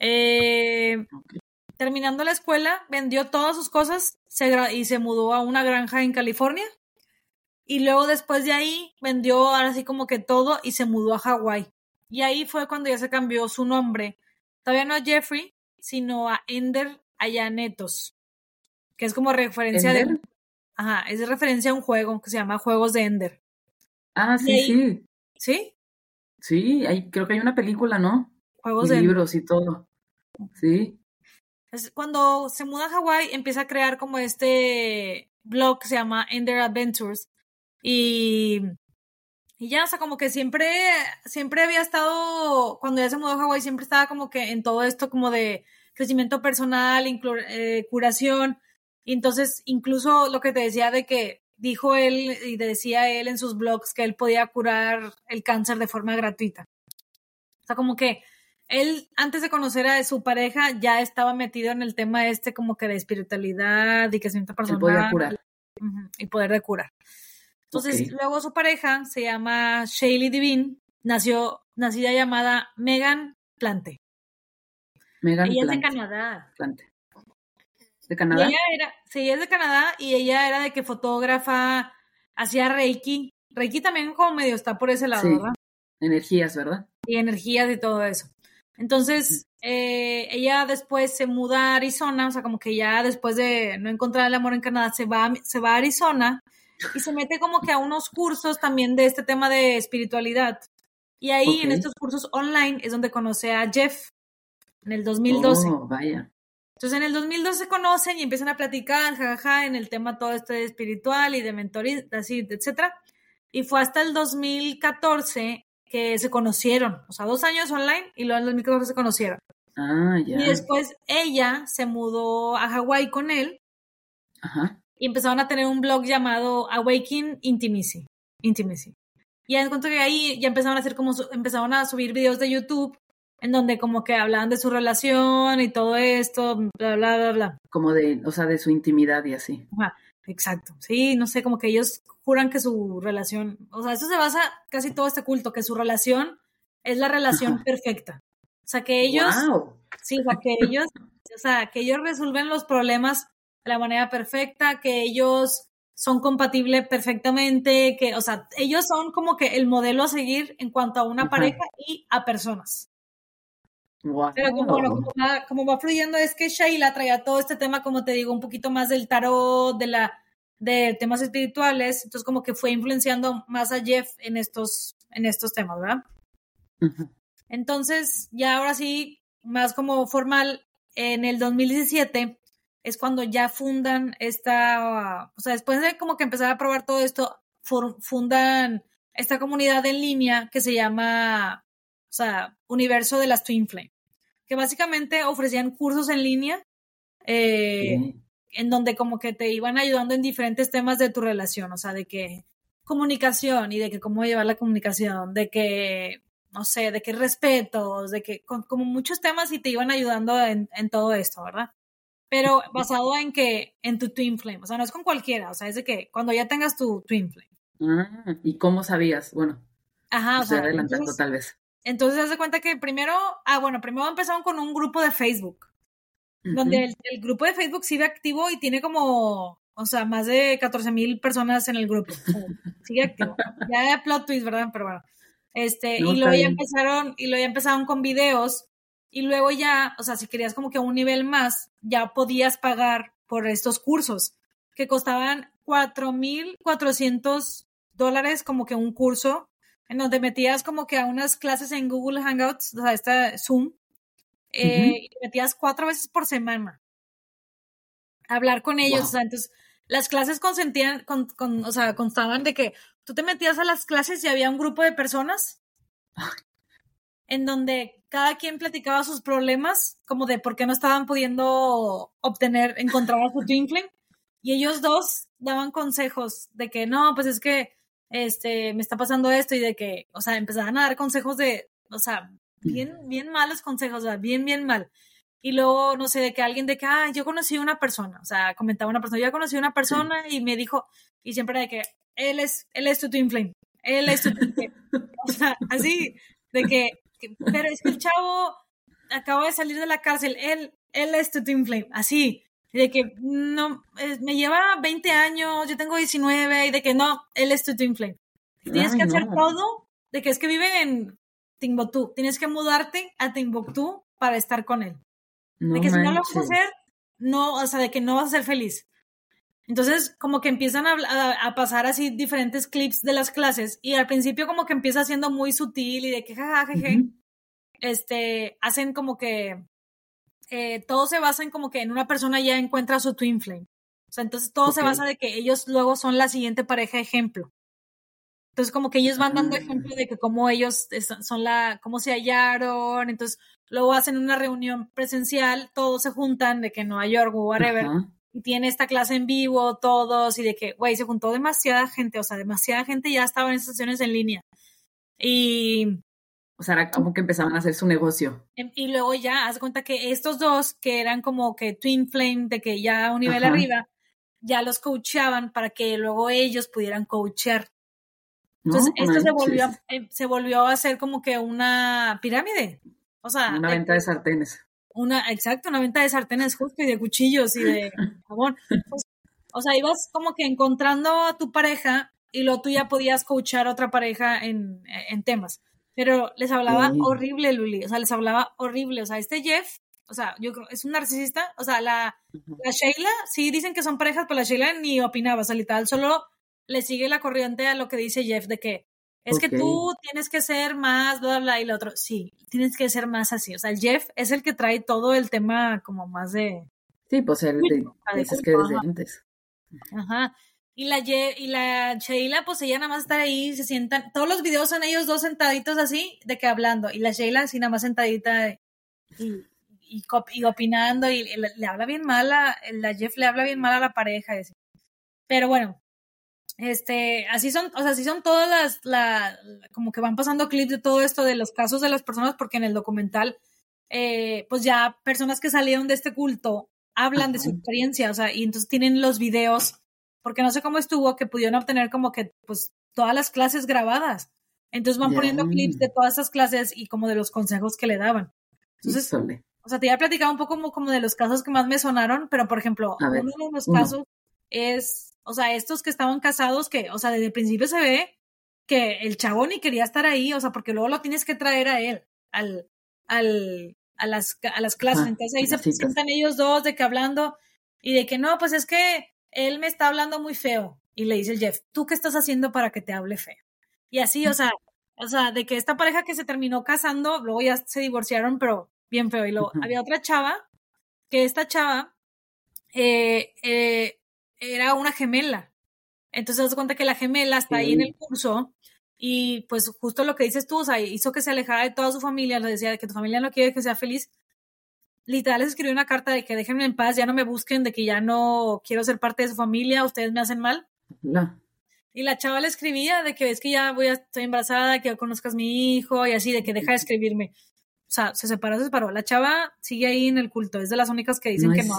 Ok. terminando la escuela, vendió todas sus cosas y se mudó a una granja en California. Y luego después de ahí vendió ahora sí como que todo y se mudó a Hawái. Y ahí fue cuando ya se cambió su nombre. Todavía no a Jeffrey, sino a Ender Ayanetos, que es como referencia ¿Ender? ajá, es referencia a un juego que se llama Juegos de Ender. Ah, Y sí, ahí, sí. ¿sí? Sí, creo que hay una película, ¿no? Juegos Y de Ender. libros y todo. Sí. Cuando se muda a Hawái, empieza a crear como este blog que se llama Ender Adventures. Y ya, o sea, como que siempre había estado, cuando ya se mudó a Hawái, siempre estaba como que en todo esto como de crecimiento personal, curación. Y entonces, incluso lo que te decía de que dijo él y decía él en sus blogs que él podía curar el cáncer de forma gratuita. O sea, como que él, antes de conocer a su pareja, ya estaba metido en el tema como que de espiritualidad y crecimiento Él podía personal curar. y poder de curar. Ok. Entonces, luego su pareja se llama Shaylee Divine, nacida llamada Megan Plante. Megan Ella es de Plant. Canadá. Plante. ¿De Y ella Canadá? sí, ella es de Canadá y ella era de que fotógrafa, hacía Reiki. Reiki también como medio está por ese lado, Sí. ¿verdad? Energías, ¿verdad? Y energías y todo eso. Ujú. Entonces, ella después se muda a Arizona, o sea, como que ya después de no encontrar el amor en Canadá, se va a Arizona y se mete como que a unos cursos también de este tema de espiritualidad. Y ahí Ok. en estos cursos online es donde conoce a Jeff en el 2012. Oh, vaya. Entonces en el 2012 se conocen y empiezan a platicar, jajaja, en el tema todo esto de espiritual y de mentoría, así, etcétera. Y fue hasta el 2014 que se conocieron, o sea, 2 años online y luego en el 2014 se conocieron. Ah, Y ya. después ella se mudó a Hawái con él Ajá. y empezaron a tener un blog llamado Awaken Intimacy. Y en cuanto que ahí ya empezaron a hacer empezaron a subir videos de YouTube en donde como que hablaban de su relación y todo esto, bla, bla, bla, bla. Como o sea, de su intimidad y así. Ajá, exacto. Sí, no sé, como que ellos juran que su relación, o sea, eso se basa casi todo este culto, que su relación es la relación Ajá. perfecta. O sea, que ellos, Wow. sí, o sea, que ellos resuelven los problemas de la manera perfecta, que ellos son compatibles perfectamente, o sea, ellos son como que el modelo a seguir en cuanto a una Ajá. pareja y a personas. Pero bueno, Wow. como va fluyendo es que Sheila traía todo este tema, como te digo, un poquito más del tarot, de temas espirituales, entonces como que fue influenciando más a Jeff en estos temas, ¿verdad? Ajá. Entonces, ya ahora sí, más como formal, en el 2017 es cuando ya fundan o sea, después de como que empezar a probar todo esto, fundan esta comunidad en línea que se llama, o sea, Universo de las Twin Flame, que básicamente ofrecían cursos en línea Ok. en donde como que te iban ayudando en diferentes temas de tu relación, o sea, de que comunicación y de que cómo llevar la comunicación, de que no sé, de que respetos, de que como muchos temas y te iban ayudando en todo esto, ¿verdad? Pero basado en tu Twin Flame, o sea, no es con cualquiera, o sea, es de que cuando ya tengas tu Twin Flame. ¿Y cómo sabías? Bueno, Ajá, o estoy sea, adelantando tal vez. entonces haz de cuenta que primero empezaron con un grupo de Facebook, donde el grupo de Facebook sigue activo y tiene como, o sea, más de 14,000 personas en el grupo. O sea, sigue activo. Ya plot twist, ¿verdad? Pero bueno. No, Y está bien. luego ya empezaron con videos, y luego ya, o sea, si querías como que un nivel más, ya podías pagar por estos cursos, que costaban $4,400 como que un curso, en donde metías como que a unas clases en Google Hangouts, o sea, esta Zoom, y te metías 4 veces por semana a hablar con ellos, o Wow. sea, entonces las clases o sea, constaban de que tú te metías a las clases y había un grupo de personas en donde cada quien platicaba sus problemas, como de por qué no estaban pudiendo encontrar a su Twin Flame, y ellos dos daban consejos de que no, pues es que me está pasando esto, y de que, o sea, empezaban a dar consejos o sea, bien malos consejos, o sea, bien mal. Y luego, no sé, de que alguien de que, yo conocí a una persona, o sea, comentaba una persona, yo conocí a una persona y me dijo, y siempre de que él es tu Twin Flame, él es tu Twin Flame. O sea, así, de pero es que el chavo acaba de salir de la cárcel, él es tu Twin Flame, así, de que no, me lleva 20 años, yo tengo 19, y de que no, él es tu Twin Flame. Tienes Ay, que hacer no. todo, de que es que vive en Timbuktu, tienes que mudarte a Timbuktu para estar con él. De No que si no lo vas a manches. hacer, no, o sea, de que no vas a ser feliz. Entonces, como que empiezan a pasar así diferentes clips de las clases, y al principio como que empieza siendo muy sutil y de que jajajeje, hacen como que todo se basa en como que en una persona ya encuentra su Twin Flame. O sea, entonces todo se Ok. basa de que ellos luego son la siguiente pareja ejemplo. Entonces, como que ellos van dando ejemplo Ah, de que cómo ellos cómo se hallaron. Entonces, luego hacen una reunión presencial, todos se juntan de que en Nueva York o whatever, ajá. y tiene esta clase en vivo, todos, y de que, güey, se juntó demasiada gente, o sea, demasiada gente ya estaba en sesiones en línea. Y, O sea, era como que empezaban a hacer su negocio. y luego ya, haz de cuenta que estos dos, que eran como que Twin Flame, de que ya un nivel Ajá. arriba, ya los coachaban para que luego ellos pudieran coachar. Entonces, No esto manches. se volvió a hacer como que una pirámide. O sea, Una venta de sartenes. exacto, una venta de sartenes justo y de cuchillos y de jabón. Pues, o sea, ibas como que encontrando a tu pareja, y luego tú ya podías coachar a otra pareja en temas. Pero les hablaba Ok. horrible, Luli. O sea, les hablaba horrible. O sea, este Jeff, o sea, yo creo, es un narcisista. O sea, Ajá. la Sheila, sí dicen que son parejas, pero la Sheila ni opinaba. O sea, literal, solo le sigue la corriente a lo que dice Jeff, de que es que Ok. tú tienes que ser más, bla, bla, y lo otro, sí, tienes que ser más así. O sea, el Jeff es el que trae todo el tema como más de Sí, pues culto, de dices que culto, desde ajá. antes. Ajá. Y la Sheila, pues ella nada más está ahí, se sientan, todos los videos son ellos dos sentaditos así, de que hablando, y la Sheila así nada más sentadita y opinando, y le habla bien mal la Jeff le habla bien mal a la pareja, y así. Pero bueno, así son, o sea, así son todas como que van pasando clips de todo esto, de los casos de las personas, porque en el documental, pues ya personas que salieron de este culto hablan de Ajá. su experiencia, o sea, y entonces tienen los videos, porque no sé cómo estuvo, que pudieron obtener como que, pues, todas las clases grabadas. Entonces van Ya. poniendo clips de todas esas clases y como de los consejos que le daban. Entonces, Híjole. o sea, te iba a platicar un poco como de los casos que más me sonaron, pero por ejemplo, A ver, uno de los uno. casos es, o sea, estos que estaban casados, que, o sea, desde el principio se ve que el chavo ni quería estar ahí, o sea, porque luego lo tienes que traer a él, a las clases. Ajá. Entonces ahí se Las citas. sientan ellos dos de que hablando, y de que no, pues es que él me está hablando muy feo. Y le dice el Jeff, ¿tú qué estás haciendo para que te hable feo? Y así, o sea, de que esta pareja que se terminó casando, luego ya se divorciaron, pero bien feo. Y luego Ajá. había otra chava, que esta chava eh, eh, era una gemela. Entonces, das cuenta que la gemela está ahí en el Ok. curso, y pues justo lo que dices tú, o sea, hizo que se alejara de toda su familia, le decía que tu familia no quiere que sea feliz. Literal, les escribió una carta de que déjenme en paz, ya no me busquen, de que ya no quiero ser parte de su familia, ustedes me hacen mal. La. Y la chava le escribía de que es que ya estoy embarazada, que ya conozcas a mi hijo y así, de que deja de escribirme. O sea, se separó. La chava sigue ahí en el culto. Es de las únicas que dicen que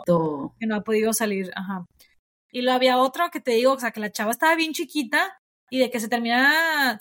no ha podido salir. Ajá. Y luego había otro que te digo, o sea, que la chava estaba bien chiquita y de que se termina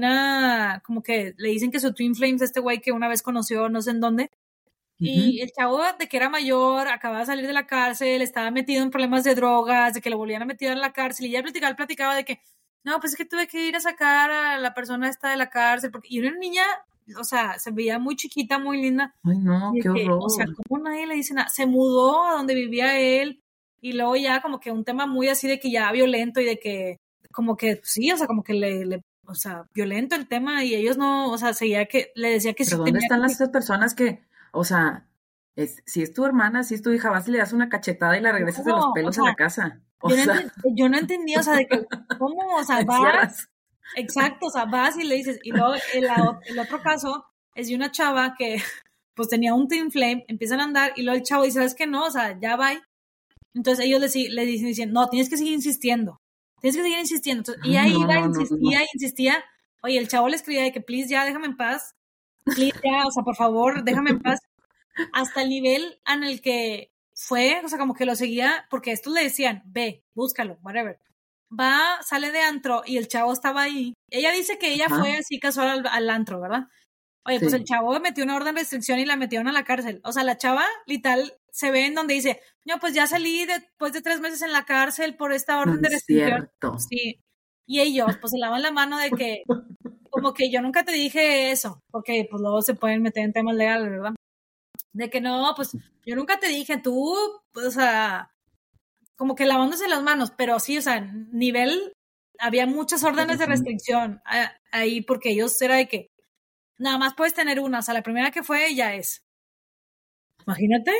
como que le dicen que su twin flames, este güey que una vez conoció no sé en dónde. Y el chavo de que era mayor, acababa de salir de la cárcel, estaba metido en problemas de drogas, de que lo volvían a meter en la cárcel, y ya platicaba de que, no, pues es que tuve que ir a sacar a la persona esta de la cárcel, y una niña, o sea, se veía muy chiquita, muy linda. Ay, no, qué horror. O sea, ¿cómo nadie le dice nada? Se mudó a donde vivía él, y luego ya como que un tema muy así de que ya violento, y de que, como que, sí, o sea, como que o sea, violento el tema, y ellos no, o sea, seguía que, le decía que ¿Pero sí dónde están esas personas que, o sea, si es tu hermana, si es tu hija, vas y le das una cachetada y la regresas de los pelos a la casa? Yo no entendía, o sea, de que, ¿cómo? O sea, vas, exacto, o sea, vas y le dices, y luego el otro caso es de una chava que, pues tenía un twin flame, empiezan a andar, y luego el chavo dice, ¿sabes qué? No, o sea, ya va. Entonces ellos le dicen, no, tienes que seguir insistiendo. Entonces, y ahí insistía, oye, el chavo le escribía de que, please, ya, déjame en paz, please, ya, o sea, por favor, déjame en paz, hasta el nivel en el que fue, o sea, como que lo seguía, porque estos le decían, ve, búscalo, whatever. Va, sale de antro, y el chavo estaba ahí. Ella dice que ella fue así casual al antro, ¿verdad? Oye, pues el chavo metió una orden de restricción y la metieron a la cárcel. O sea, la chava, literal, se ve en donde dice, no, pues ya salí después de 3 meses en la cárcel por esta orden de restricción. Cierto. Sí. Y ellos, pues se lavan la mano de que, como que yo nunca te dije eso, porque pues luego se pueden meter en temas legales, ¿verdad? De que no, pues yo nunca te dije, tú, pues, o sea, como que lavándose las manos, pero sí, o sea, nivel, había muchas órdenes de restricción ahí, porque ellos era de que nada más puedes tener una, o sea, la primera que fue ya es. Imagínate.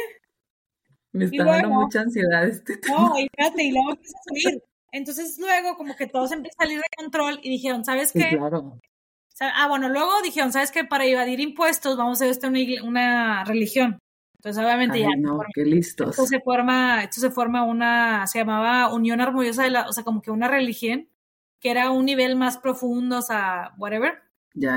Me está dando mucha ansiedad este tema. No, espérate, y luego empieza a subir. Entonces luego como que todo se empieza a salir de control y dijeron, ¿sabes qué? Sí, claro. Bueno, luego dijeron, ¿sabes qué? Para evadir impuestos vamos a hacer una religión. Entonces obviamente ya. No, qué listos. Esto se forma se llamaba Unión Armoniosa o sea, como que una religión que era un nivel más profundo, o sea, whatever. Ya.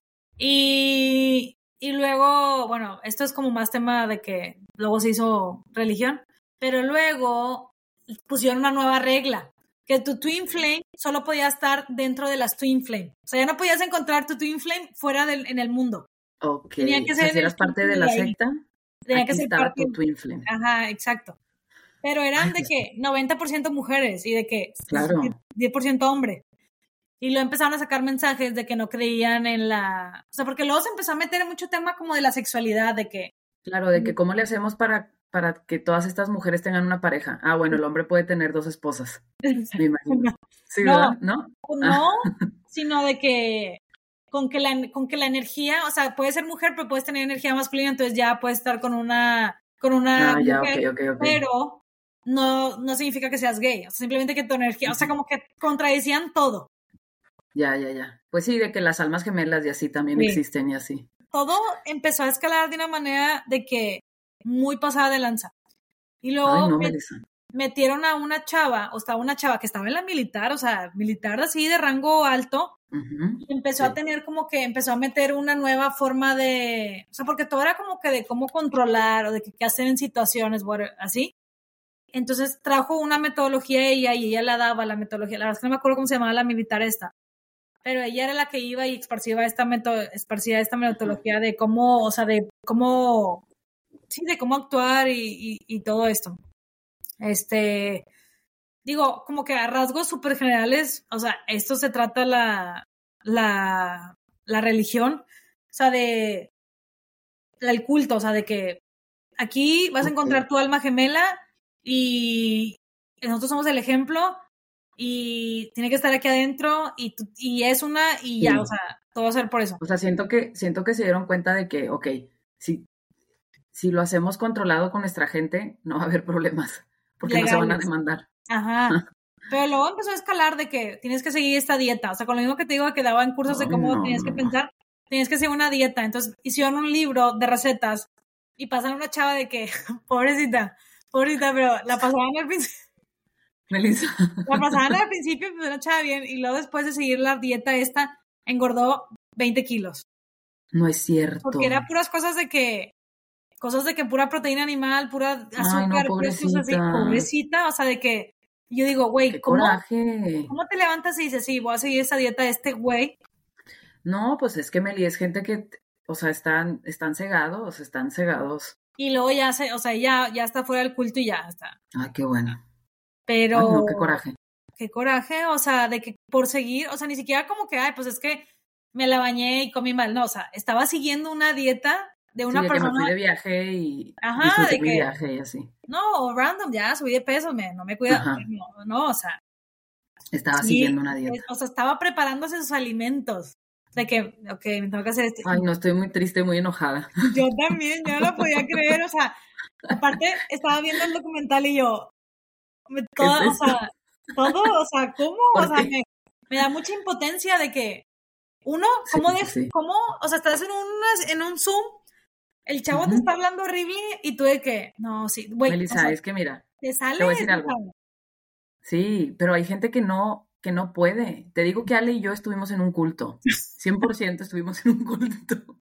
Y luego, bueno, esto es como más tema de que luego se hizo religión, pero luego pusieron una nueva regla, que tu twin flame solo podía estar dentro de las twin flame. O sea, ya no podías encontrar tu twin flame fuera en el mundo. Ok, tenía que ser si eras parte de la secta, tenía que ser parte tu twin flame. Ajá, exacto. Pero eran de que 90% mujeres y de que 10% hombre. Y luego empezaron a sacar mensajes de que no creían en la... O sea, porque luego se empezó a meter en mucho tema como de la sexualidad, de que... Claro, de que cómo le hacemos para que todas estas mujeres tengan una pareja. Ah, bueno, el hombre puede tener 2 esposas, me imagino. Sí, ¿verdad? ¿No? No, sino de que con que la energía, o sea, puedes ser mujer, pero puedes tener energía masculina, entonces ya puedes estar con una mujer, ya, okay. Pero no significa que seas gay, o sea, simplemente que tu energía, o sea, como que contradecían todo. Ya. Pues sí, de que las almas gemelas y así también existen y así. Todo empezó a escalar de una manera de que muy pasada de lanza. Y luego metieron a una chava, o estaba una chava que estaba en la militar, o sea, militar así de rango alto, y empezó a tener empezó a meter una nueva forma de, o sea, porque todo era como que de cómo controlar o de qué hacer en situaciones, así. Entonces trajo una metodología y ella la daba la metodología, la verdad es que no me acuerdo cómo se llamaba la militar esta, pero ella era la que iba y esparcía esta metodología de cómo, o sea, de cómo actuar y todo esto. Digo, como que a rasgos súper generales, o sea, esto se trata la religión, o sea, el culto, o sea, de que aquí vas a encontrar tu alma gemela y nosotros somos el ejemplo y tiene que estar aquí adentro y es una y ya, o sea, todo va a ser por eso. O sea, siento que se dieron cuenta de que, si lo hacemos controlado con nuestra gente, no va a haber problemas, porque legales. No se van a demandar. Ajá. Pero luego empezó a escalar de que tienes que seguir esta dieta, o sea, con lo mismo que te digo que daban cursos de cómo tenías que pensar, tenías que seguir una dieta, entonces hicieron un libro de recetas y pasaron una chava de que, pobrecita, pero la pasaban al principio. Melissa. La pasaban al principio, pues una chava bien, y luego después de seguir la dieta esta, engordó 20 kilos. No es cierto. Porque era puras cosas de que pura proteína animal, pura azúcar, Ay, no, puras cosas así, pobrecita. pobrecita, o sea, de que yo digo, güey, Qué ¿cómo coraje. te levantas y dices, sí, voy a seguir esa dieta de este güey? No, pues es que Meli, es gente que, o sea, están cegados. Y luego ya ya está fuera del culto y ya está. Ay, qué bueno. Pero Ay, no, qué coraje. qué coraje, o sea, de que por seguir, o sea, ni siquiera como que, ay, pues es que me la bañé y comí mal, no, o sea, estaba siguiendo una dieta de una Sí, de persona. que me fui de viaje y Ajá, disfruté de mi que, viaje y así. no, random, ya subí de peso, no me cuida, Ajá. no, o sea, Estaba sí, siguiendo una dieta. o sea, estaba preparándose sus alimentos, de que, ok, me tengo que hacer esto. Ay, no, estoy muy triste, muy enojada. Yo también, yo no lo podía creer, o sea, aparte estaba viendo el documental y yo, ¿Qué es o esto? sea, todo, o sea, ¿cómo? O ¿Por sea, qué? me da mucha impotencia de que uno, Sí, sí. cómo, o sea, estás en un Zoom, el chavo te Ujú. está hablando horrible y tú de que, no, sí, güey, o Melissa, sea, es que mira, te sales, te voy a decir o algo. sea, Sí, pero hay gente que no puede. Te digo que Ale y yo estuvimos en un culto. 100% estuvimos en un culto.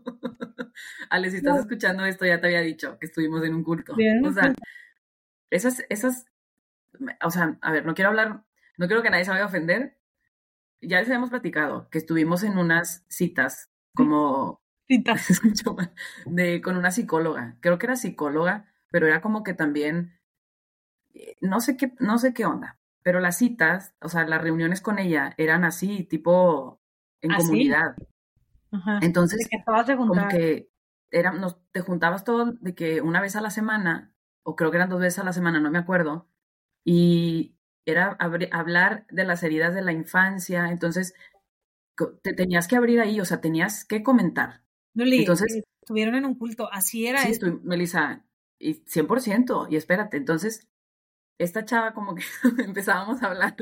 Ale, si estás no, escuchando esto, ya te había dicho que estuvimos en un culto. bien, O sea, esas, o sea, a ver, no quiero que nadie se vaya a ofender. Ya les habíamos platicado que estuvimos en unas citas como, cita. se escuchó mal, con una psicóloga. Creo que era psicóloga, pero era como que también, no sé qué onda, pero las citas, o sea, las reuniones con ella eran así, tipo en Así, comunidad. ajá, de Entonces, que todas se como juntaban. que te juntabas todo de que una vez a la semana, o creo que eran 2 veces a la semana, no me acuerdo, y era hablar de las heridas de la infancia. Entonces, te tenías que abrir ahí, o sea, tenías que comentar. Luli, Entonces, estuvieron en un culto, así era sí, esto. estoy, Melissa, y 100%, y espérate, entonces, esta chava como que empezábamos a hablar,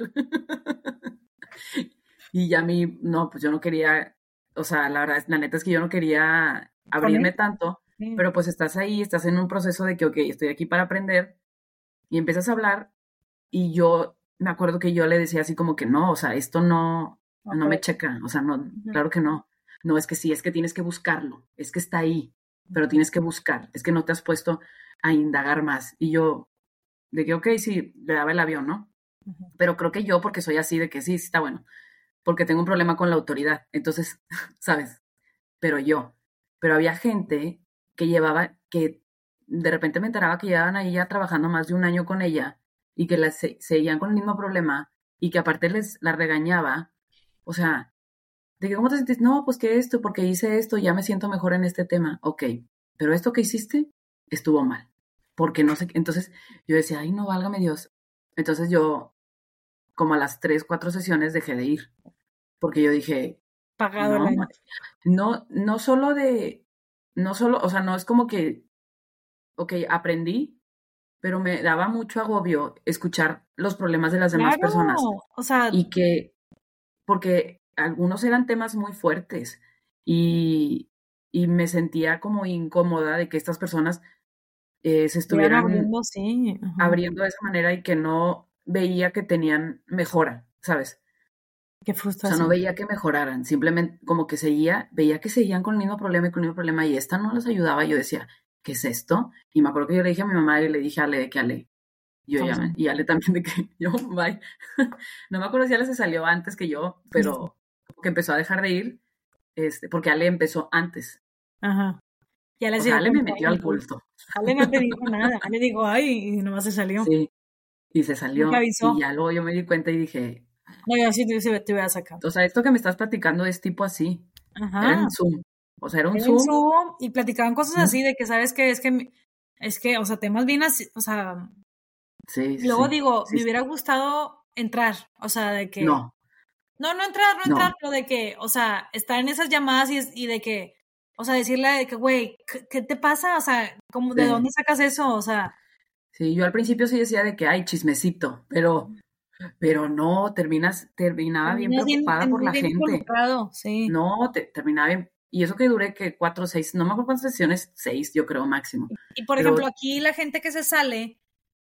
y ya a mí, no, pues yo no quería, o sea, la verdad, la neta es que yo no quería Con abrirme él, tanto, sí. pero pues estás ahí, estás en un proceso de que, ok, estoy aquí para aprender, y empiezas a hablar, y yo me acuerdo que yo le decía así como que no, o sea, esto no me Ok. checa, o sea, no, Ujú. claro que no. No, es que sí, es que tienes que buscarlo, es que está ahí, pero tienes que buscar, es que no te has puesto a indagar más. Y yo, de que, ok, sí, le daba el avión, ¿no? Ujú. Pero creo que yo, porque soy así, de que sí, sí está bueno, porque tengo un problema con la autoridad, entonces, ¿sabes? Pero había gente que de repente me enteraba que llevaban ahí ya trabajando más de un año con ella y que seguían con el mismo problema y que aparte la regañaba, o sea, de que, ¿cómo te sientes? No, pues que esto, porque hice esto, ya me siento mejor en este tema. Ok, pero esto que hiciste estuvo mal, porque no sé, entonces yo decía, ay, no, válgame Dios. Entonces yo, como a las 3, 4 sesiones dejé de ir, porque yo dije, Pagado el no, año. no solo, o sea, no es como que, ok, aprendí, pero me daba mucho agobio escuchar los problemas de las demás Claro, personas o sea, y porque algunos eran temas muy fuertes y me sentía como incómoda de que estas personas se estuvieran estuvieran abriendo, sí, ajá. abriendo de esa manera y que no veía que tenían mejora, ¿sabes? Qué O sea, no frustración. veía que mejoraran, simplemente como que veía que seguían con el mismo problema y con el mismo problema y esta no les ayudaba. Yo decía, ¿qué es esto? Y me acuerdo que yo le dije a mi mamá y le dije a Ale de que Ale, y Ale también de que yo, bye. No me acuerdo si Ale se salió antes que yo, pero como que empezó a dejar de ir, porque Ale empezó antes. Ajá. Ya les O sea, dio Ale me cuenta. metió al culto. Ale no te dijo nada. Ale dijo, ay, y nomás se salió. Sí, y se No te salió. Y avisó. ya luego yo me di cuenta y dije, No, yo sí te hubiera sacado. o sea, esto que me estás platicando es tipo así. Era Ajá. en Zoom. O sea, era un Era en Zoom. Zoom y platicaban cosas así de que, ¿sabes qué? Es que, o sea, temas bien así, o sea, Sí, sí, luego sí. digo, Sí, me sí. hubiera gustado entrar, o sea, de que, No, no no. entrar, pero de que, o sea, estar en esas llamadas y de que, o sea, decirle de que, güey, ¿qué te pasa? O sea, ¿cómo, de Sí. dónde sacas eso? O sea, Sí, yo al principio sí decía de que hay chismecito, pero no, terminaba bien terminas preocupada por la bien gente. involucrado, sí. No, terminaba bien. Y eso que duré que 4 o 6, no me acuerdo cuántas sesiones, 6, yo creo máximo. Y por ejemplo, Pero aquí la gente que se sale,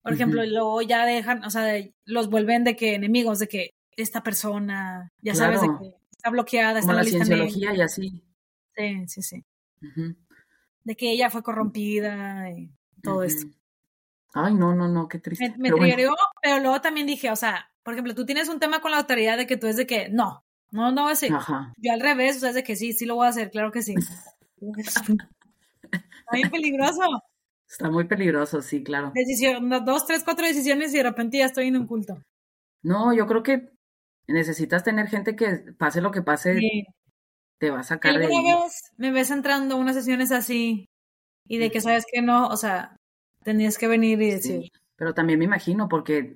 Por ejemplo, Ujú. y luego ya dejan, o sea, los vuelven de que enemigos, de que esta persona, ya sabes, de Claro, que está bloqueada, está como en la la lista negra. cienciología y así. Sí, sí, sí. Ujú, De que ella fue corrompida y todo esto. ujú. Ay, no, no, no, qué triste. Me Pero bueno, triggerió, pero luego también dije, o sea, por ejemplo, tú tienes un tema con la autoridad de que tú es de que no, no, no, así. ajá. Yo al revés, o sea, es de que sí, sí lo voy a hacer, claro que sí. Está bien peligroso. Está muy peligroso, sí, claro. Decisión, 2, 3, 4 decisiones y de repente ya estoy en un culto. No, yo creo que necesitas tener gente que pase lo que pase, Sí. te va a sacar de ¿Alguna ahí. vez me ves entrando a unas sesiones así y de que Ujú, sabes que no, o sea, tenías que venir y decir, sí, pero también me imagino, porque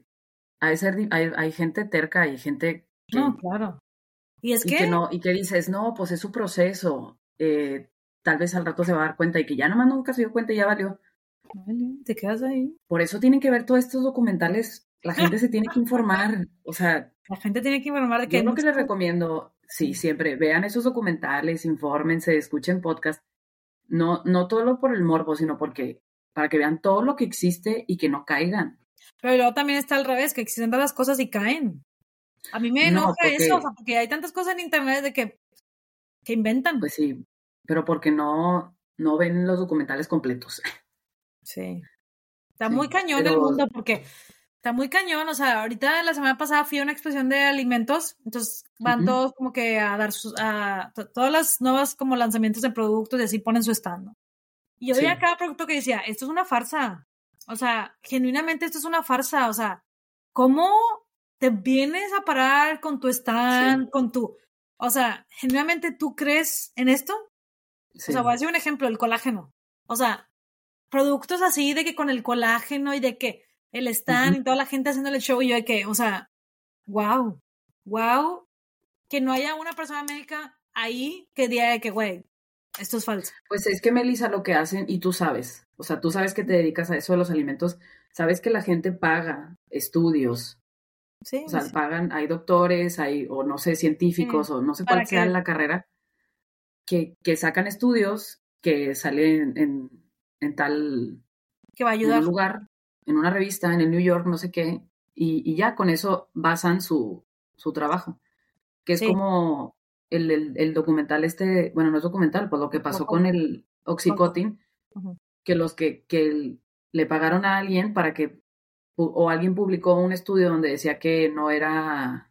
hay gente terca, hay gente no, claro. Y es y que, que no, y que dices, no, pues es su proceso, tal vez al rato se va a dar cuenta y que ya nomás nunca se dio cuenta y ya valió. vale, te quedas ahí. Por eso tienen que ver todos estos documentales, la gente se tiene que informar, o sea, La gente tiene que informar de que yo hay lo que muchas les cosas. recomiendo, sí, Sí. siempre vean esos documentales, infórmense, escuchen podcast, no, no todo por el morbo, sino porque para que vean todo lo que existe y que no caigan. Pero luego también está al revés, que existen tantas cosas y caen. A mí me enoja No, eso, o porque, sea, porque hay tantas cosas en internet de que inventan. pues sí, pero porque no ven los documentales completos. Sí. Está muy Sí, cañón el pero mundo porque está muy cañón. O sea, ahorita la semana pasada fui a una exposición de alimentos, entonces van ujú, todos como que a dar todas las nuevas como lanzamientos de productos y así ponen su stand, ¿no? Y yo veía sí, cada producto que decía, esto es una farsa. O sea, genuinamente esto es una farsa. O sea, ¿cómo te vienes a parar con tu sí, stand, con tu... O sea, genuinamente tú crees en esto? O sea, voy a sí. decir un ejemplo, el colágeno. O sea, productos así de que con el colágeno y de que el stand Ujú. y toda la gente haciendo el show y yo de que, o sea, wow, wow, que no haya una persona médica ahí que diga de que, güey, esto es falso. Pues es que Melissa lo que hacen, y tú sabes, o sea, tú sabes que te dedicas a eso de los alimentos, sabes que la gente paga estudios, Sí, o sea, sí, pagan, hay doctores, hay, o no sé, científicos, o no sé cuál para sea que, la carrera, que sacan estudios que salen en tal, va a en ayudar. un lugar, en una revista, en el New York, no sé qué, y ya con eso basan su trabajo, que es Sí, como el documental este, bueno, no es documental, pues lo que pasó con el Oxycontin, ujú. que le pagaron a alguien para que, o alguien publicó un estudio donde decía que no era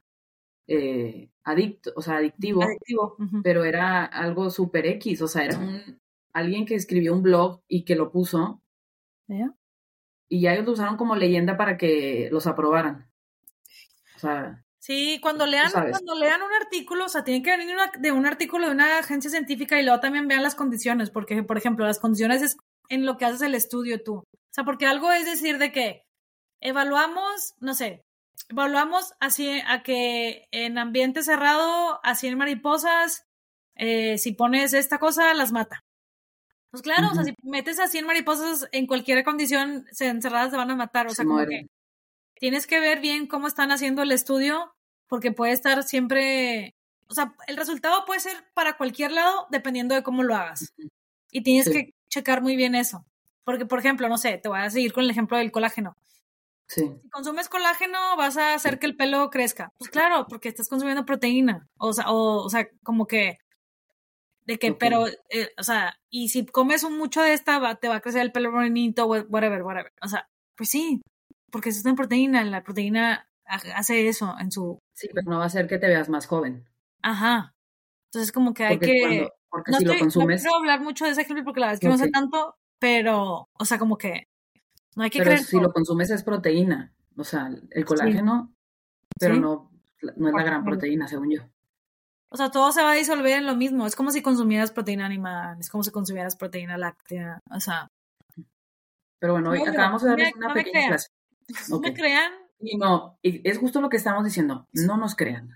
adicto, o sea, adictivo, Adictivo. Ujú. pero era algo super X, o sea, era alguien que escribió un blog y que lo puso, ¿Ya? y ya ellos lo usaron como leyenda para que los aprobaran. O sea, Sí, tú sabes. cuando lean un artículo, o sea, tiene que venir de un artículo de una agencia científica y luego también vean las condiciones, porque, por ejemplo, las condiciones es en lo que haces el estudio tú. O sea, porque algo es decir de que evaluamos, no sé, evaluamos así a que en ambiente cerrado, a 100 mariposas, si pones esta cosa, las mata. Pues claro, o sea, Ujú, si metes a 100 mariposas en cualquier condición encerradas, se van a matar. O se sea, como que mueren. tienes que ver bien cómo están haciendo el estudio, porque puede estar siempre, o sea, el resultado puede ser para cualquier lado dependiendo de cómo lo hagas. Ujú, Y tienes sí, que checar muy bien eso. Porque, por ejemplo, no sé, te voy a seguir con el ejemplo del colágeno. sí. Si consumes colágeno, vas a hacer que el pelo crezca. Pues claro, porque estás consumiendo proteína. O sea, como que, de que, Ok. pero, o sea, y si comes mucho de esta, te va a crecer el pelo bonito, whatever, whatever. O sea, pues sí, porque eso está en proteína. La proteína hace eso en su... Sí, pero no va a ser que te veas más joven. Ajá. Entonces, como que hay que... Porque si lo No quiero consumes, hablar mucho de ese ejemplo porque la verdad es que no ok, sé tanto, pero, o sea, como que no hay que pero creer si lo todo. consumes es proteína, o sea, el Sí, colágeno, pero sí. no es la gran proteína, según yo. O sea, todo se va a disolver en lo mismo. Es como si consumieras proteína animal, es como si consumieras proteína láctea. O sea, Pero bueno, hoy no, acabamos de darles una no me pequeña crean. clase. No Ok. me crean. Y no, y es justo lo que estamos diciendo, no nos crean.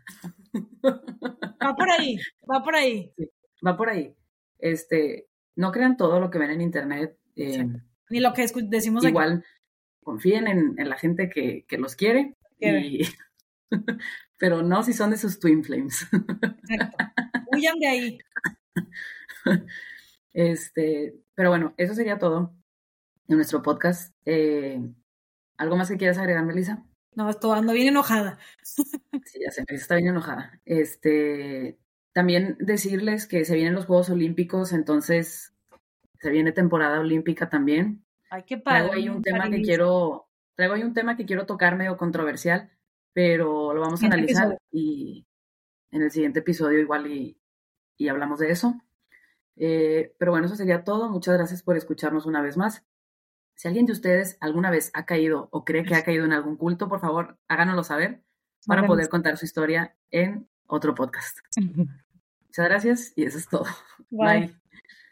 Va por ahí, va por ahí. Sí, va por ahí. No crean todo lo que ven en internet. Exacto. Ni lo que decimos aquí. Igual confíen en la gente que los quiere, Quiere. y pero no si son de sus twin flames. Exacto. Huyan de ahí. Pero bueno, eso sería todo en nuestro podcast. ¿Algo más que quieras agregar, Melissa? No, ando bien enojada. Sí, ya sé, Melissa está bien enojada. También decirles que se vienen los Juegos Olímpicos, entonces se viene temporada olímpica también. Ay, qué Traigo padre, ahí muy un tema que feliz. quiero tocar medio controversial, pero lo vamos a Siguiente analizar episodio. y en el siguiente episodio igual y hablamos de eso. Pero bueno, eso sería todo. Muchas gracias por escucharnos una vez más. Si alguien de ustedes alguna vez ha caído o cree que ha caído en algún culto, por favor, háganoslo saber para poder Mándenos. contar su historia en otro podcast. Muchas gracias y eso es todo. Bye. Bye.